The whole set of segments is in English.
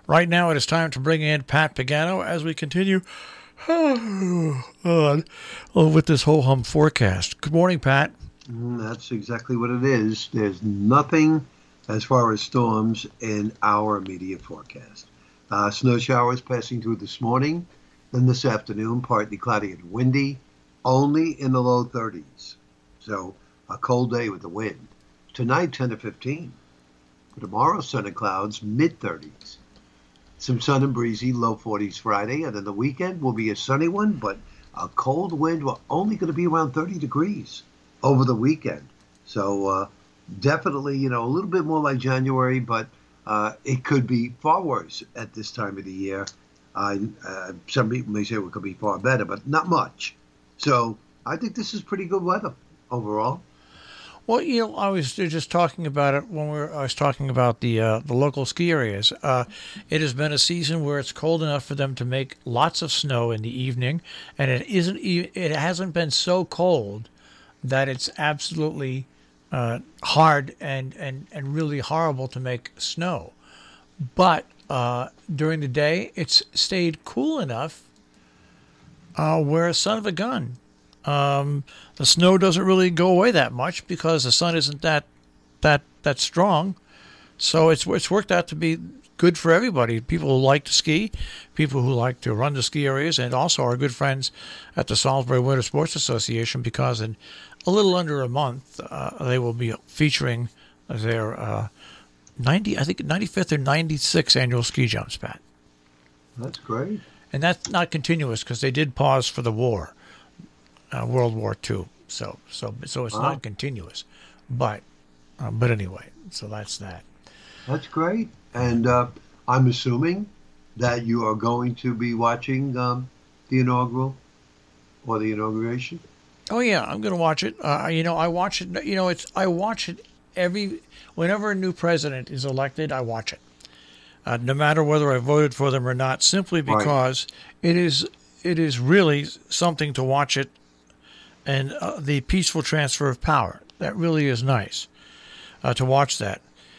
Right now, it is time to bring in Pat Pagano as we continue on with this ho-hum forecast. Good morning, Pat. That's exactly what it is. There's nothing as far as storms in our immediate forecast. Snow showers passing through this morning, then this afternoon, partly cloudy and windy, only in the low 30s. So a cold day with the wind. Tonight, 10 to 15. For tomorrow, sun and clouds, mid-30s. Some sun and breezy, low 40s Friday, and then the weekend will be a sunny one, but a cold wind. We're only going to be around 30 degrees over the weekend. So definitely, a little bit more like January, but it could be far worse at this time of the year. Some people may say it could be far better, but not much. So I think this is pretty good weather overall. Well, I was just talking about it when I was talking about the local ski areas. It has been a season where it's cold enough for them to make lots of snow in the evening, and it hasn't been so cold that it's absolutely hard and really horrible to make snow. But during the day, it's stayed cool enough where son of a gun. The snow doesn't really go away that much because the sun isn't that strong. So it's worked out to be good for everybody. People who like to ski, people who like to run the ski areas, and also our good friends at the Salisbury Winter Sports Association, because in a little under a month they will be featuring their 95th or 96th annual ski jumps, Pat. That's great. And that's not continuous because they did pause for the war. World War II, so it's not continuous, but anyway, so that's that. That's great, and I'm assuming that you are going to be watching the inaugural or the inauguration. Oh yeah, I'm going to watch it. I watch it. I watch it whenever a new president is elected. I watch it, no matter whether I voted for them or not, simply because it is really something to watch it. And the peaceful transfer of power. That really is nice to watch that.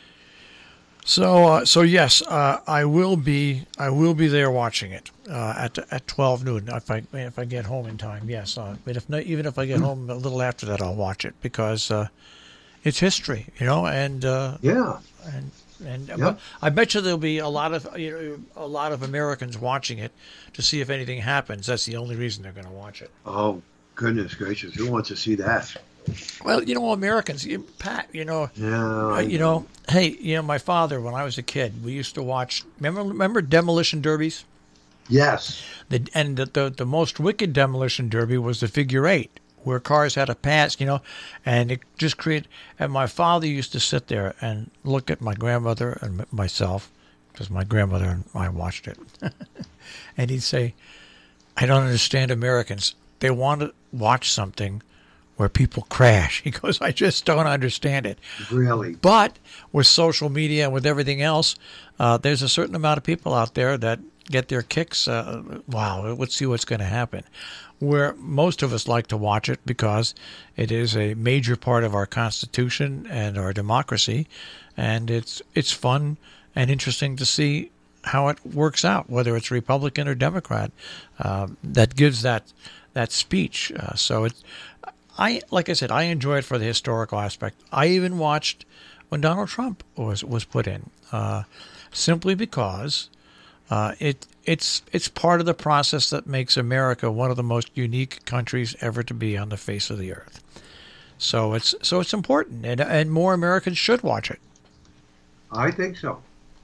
So yes, I will be there watching it at 12 noon if I get home in time. Yes, but even if I get home a little after that, I'll watch it because it's history, and yeah. And but I bet you there'll be a lot of Americans watching it to see if anything happens. That's the only reason they're going to watch it. Oh. Goodness gracious, who wants to see that? Well, Americans, Pat, Yeah. Hey, my father, when I was a kid, we used to watch, remember demolition derbies? Yes. The most wicked demolition derby was the figure eight, where cars had to pass, and it just created, and my father used to sit there and look at my grandmother and myself, because my grandmother and I watched it, and he'd say, I don't understand Americans. They want to watch something where people crash. He goes, I just don't understand it. Really? But with social media and with everything else, there's a certain amount of people out there that get their kicks. Wow, let's see what's going to happen. Where most of us like to watch it because it is a major part of our Constitution and our democracy. And it's fun and interesting to see how it works out, whether it's Republican or Democrat, that gives that speech. Like I said, I enjoy it for the historical aspect. I even watched when Donald Trump was put in, simply because it's part of the process that makes America one of the most unique countries ever to be on the face of the earth. So it's important, and more Americans should watch it. I think so.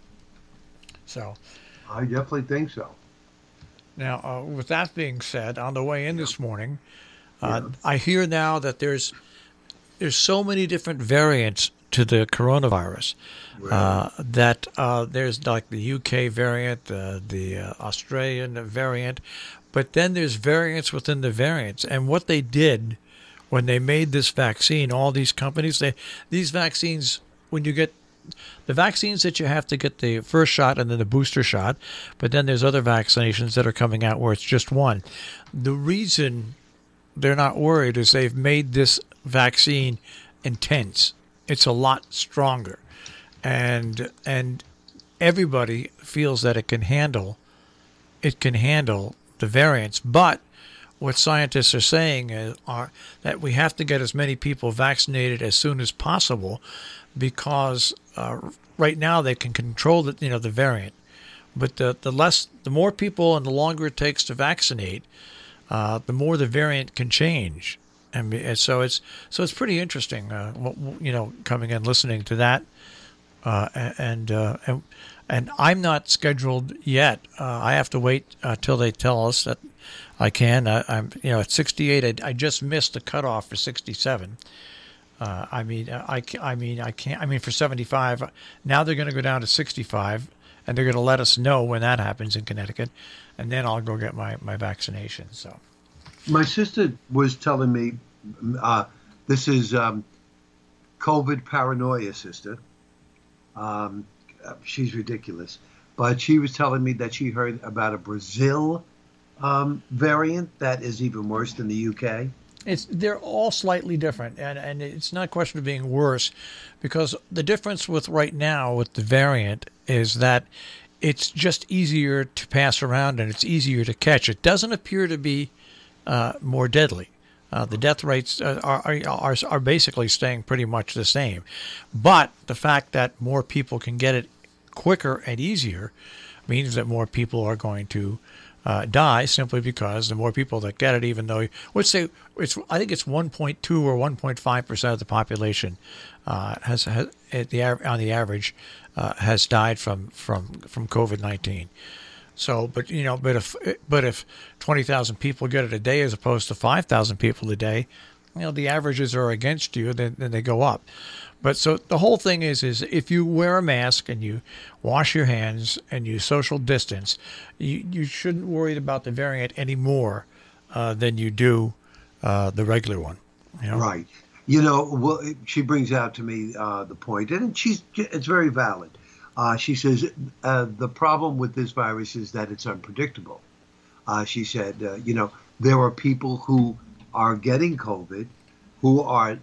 So, I definitely think so. Now, with that being said, on the way in this morning, I hear now that there's so many different variants to the coronavirus. Right. That there's like the UK variant, the Australian variant, but then there's variants within the variants. And what they did when they made this vaccine, all these companies, these vaccines, when you get the vaccines that you have to get the first shot and then the booster shot, but then there's other vaccinations that are coming out where it's just one. The reason they're not worried is they've made this vaccine intense. It's a lot stronger. And everybody feels that it can handle the variants, but what scientists are saying are that we have to get as many people vaccinated as soon as possible, because right now they can control the variant, but the more people and the longer it takes to vaccinate, the more the variant can change. And so it's pretty interesting, coming and listening to that, and I'm not scheduled yet. I have to wait till they tell us that I can. I'm at 68. I just missed the cutoff for 67. I can't. I mean, for 75. Now they're going to go down to 65, and they're going to let us know when that happens in Connecticut, and then I'll go get my vaccination. So. My sister was telling me, this is COVID paranoia, sister. She's ridiculous. But she was telling me that she heard about a Brazil variant that is even worse than the UK. They're all slightly different, and it's not a question of being worse, because the difference with right now with the variant is that it's just easier to pass around and it's easier to catch. It doesn't appear to be more deadly. The death rates are basically staying pretty much the same. But the fact that more people can get it quicker and easier means that more people are going to die, simply because the more people that get it, even though let's say I think it's 1.2 or 1.5% of the population has on the average has died from COVID-19. So, but if 20,000 people get it a day as opposed to 5,000 people a day, the averages are against you. Then they go up. But so the whole thing is if you wear a mask and you wash your hands and you social distance, you shouldn't worry about the variant any more than you do the regular one. Right. Well, she brings out to me the point, and it's very valid. She says the problem with this virus is that it's unpredictable. She said, there are people who are getting COVID who are,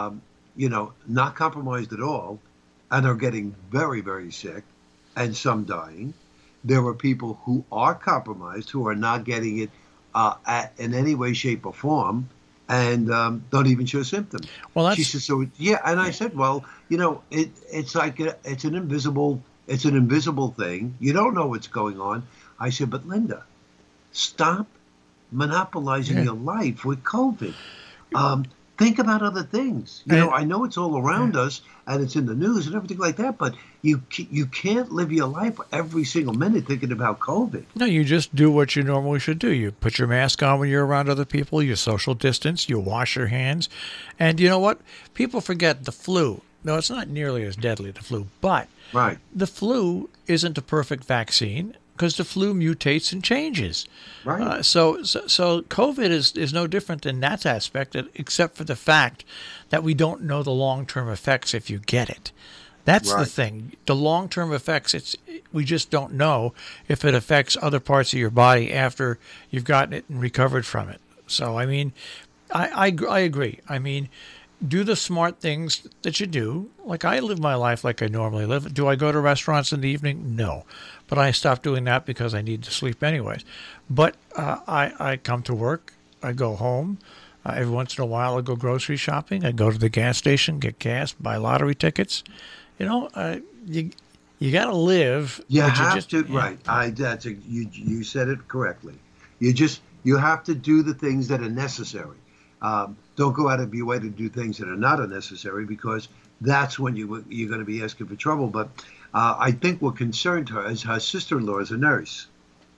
not compromised at all and are getting very, very sick, and some dying. There are people who are compromised who are not getting it in any way, shape, or form, and don't even show symptoms. Well, she said, so yeah, and I said, well, it's like it's an invisible thing. You don't know what's going on. I said, but Linda, stop monopolizing your life with COVID. Think about other things. I know it's all around us and it's in the news and everything like that, but you can't live your life every single minute thinking about COVID. No, you just do what you normally should do. You put your mask on when you're around other people, you social distance, you wash your hands. And you know what? People forget the flu. No, it's not nearly as deadly, the flu, but right. The flu isn't a perfect vaccine, because the flu mutates and changes. Right. So COVID is no different in that aspect, except for the fact that we don't know the long-term effects if you get it. That's right. The thing. The long-term effects, we just don't know if it affects other parts of your body after you've gotten it and recovered from it. So, I mean, I agree. I mean, do the smart things that you do. Like, I live my life like I normally live. Do I go to restaurants in the evening? No. But I stopped doing that because I need to sleep anyways. But I come to work. I go home. Every once in a while I go grocery shopping. I go to the gas station, get gas, buy lottery tickets. You got to live. You have to, right. You said it correctly. You have to do the things that are necessary. Don't go out of your way to do things that are not unnecessary, because that's when you're going to be asking for trouble. But I think what concerned her is her sister-in-law is a nurse.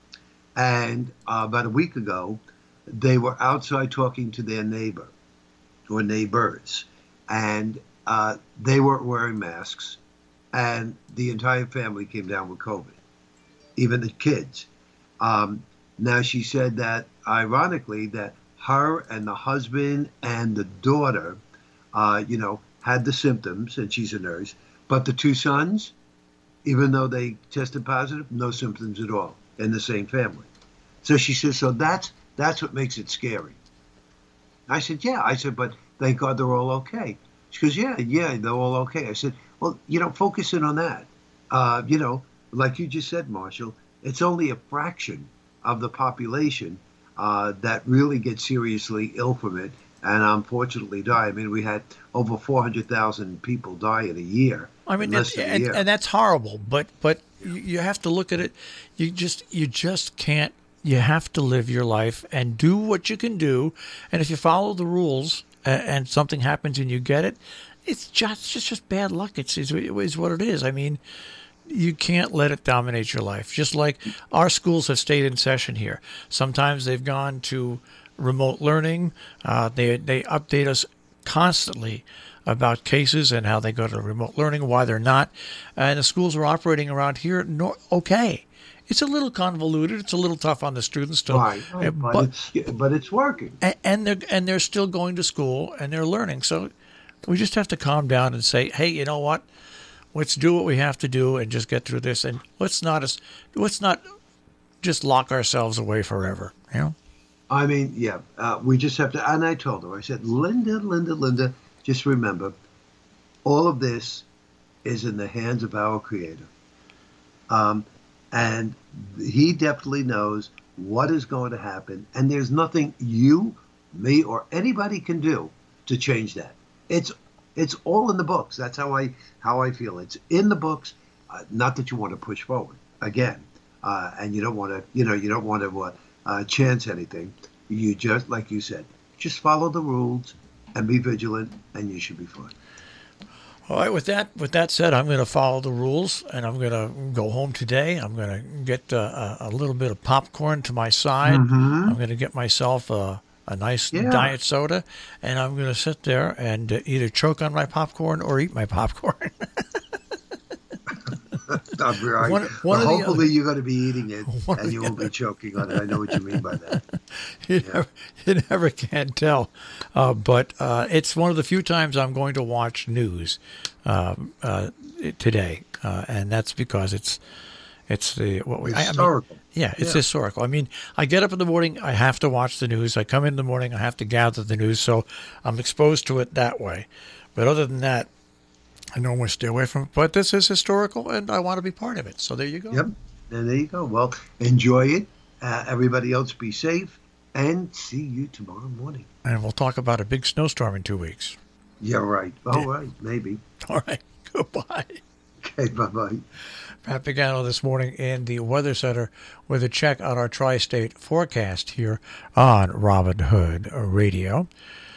And about a week ago, they were outside talking to their neighbor or neighbors. And they weren't wearing masks. And the entire family came down with COVID, even the kids. Now, she said that, ironically, that her and the husband and the daughter, had the symptoms, and she's a nurse. But the two sons, even though they tested positive, no symptoms at all in the same family. So she says, so that's what makes it scary. I said, yeah. I said, but thank God they're all okay. She goes, yeah, they're all okay. I said, well, focus in on that. like you just said, Marshall, it's only a fraction of the population that really gets seriously ill from it and unfortunately die. I mean, we had over 400,000 people die in a year. I In mean, less than a year. and that's horrible. But you have to look at it. You just can't. You have to live your life and do what you can do. And if you follow the rules and something happens and you get it, it's just bad luck. It's what it is. I mean, you can't let it dominate your life. Just like our schools have stayed in session here. Sometimes they've gone to remote learning. They update us constantly about cases and how they go to remote learning, why they're not. And the schools are operating around here okay. It's a little convoluted. It's a little tough on the students to, Right, but it's working. and they're still going to school and they're learning. So we just have to calm down and say, hey, you know what? Let's do what we have to do and just get through this. And let's not just lock ourselves away forever. You know. I mean, yeah, we just have to. And I told her, I said, Linda, just remember, all of this is in the hands of our Creator. And He definitely knows what is going to happen. And there's nothing you, me, or anybody can do to change that. It's all in the books. That's how I feel. It's in the books. Not that you want to push forward again, and you don't want to chance anything. You just, like you said, just follow the rules and be vigilant, and you should be fine. All right. With that said, I'm going to follow the rules, and I'm going to go home today. I'm going to get a little bit of popcorn to my side. Mm-hmm. I'm going to get myself a nice diet soda, and I'm going to sit there and either choke on my popcorn or eat my popcorn. Hopefully you're going to be eating it and you won't be choking on it. I know what you mean by that. You never can tell. But it's one of the few times I'm going to watch news today, and that's because it's historical. It's historical. I mean, I get up in the morning, I have to watch the news. I come in the morning, I have to gather the news, so I'm exposed to it that way. But other than that, I normally stay away from it. But this is historical, and I want to be part of it. So there you go. Yep, and there you go. Well, enjoy it. Everybody else be safe, and see you tomorrow morning. And we'll talk about a big snowstorm in 2 weeks. Yeah, right. All right, maybe. All right, goodbye. Okay, bye-bye. Pat Pagano this morning in the Weather Center with a check on our tri-state forecast here on Robin Hood Radio.